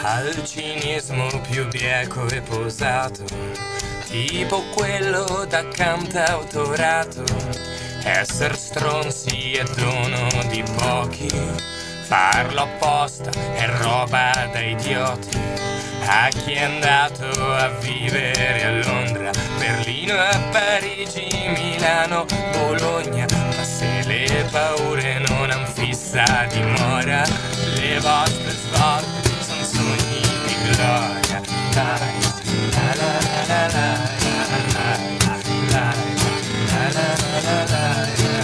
al cinismo più bieco e posato, tipo quello da cantautorato. Esser stronzi è dono di pochi, farlo apposta è roba da idioti. A chi è andato a vivere a Londra, Berlino, a Parigi, Milano, Bologna, ma se le paure non han fissa dimora, le vostre svolte son sogni di gloria. Dai, la la la la la, la la la la la,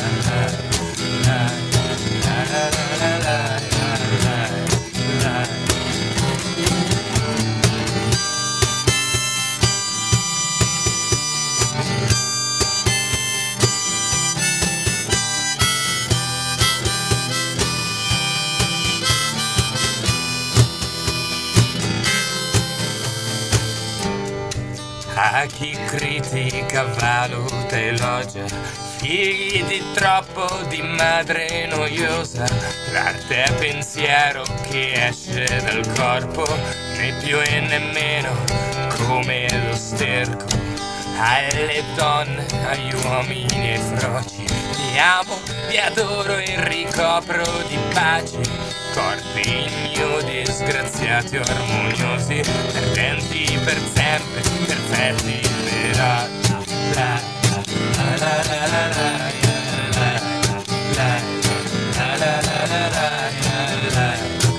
a chi critica valuta elogia, figli di troppo, di madre noiosa. L'arte è pensiero che esce dal corpo, né più e nemmeno come lo sterco. Alle donne, agli uomini e froci, ti amo, ti adoro e ricopro di pace. Corpi ignudi, disgraziati o armoniosi, perdenti per sempre, perfetti per oggi. La la la la la la, la la la la la la, la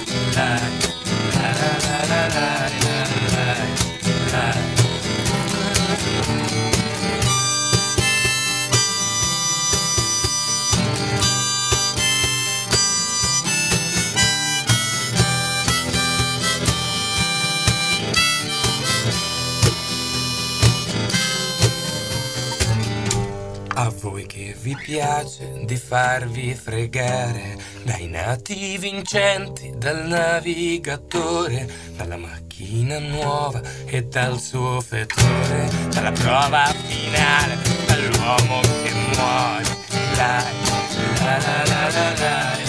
la la la la. A voi che vi piace di farvi fregare dai nati vincenti, dal navigatore, dalla macchina nuova e dal suo fetore, dalla prova finale, dall'uomo che muore. La la la la la la.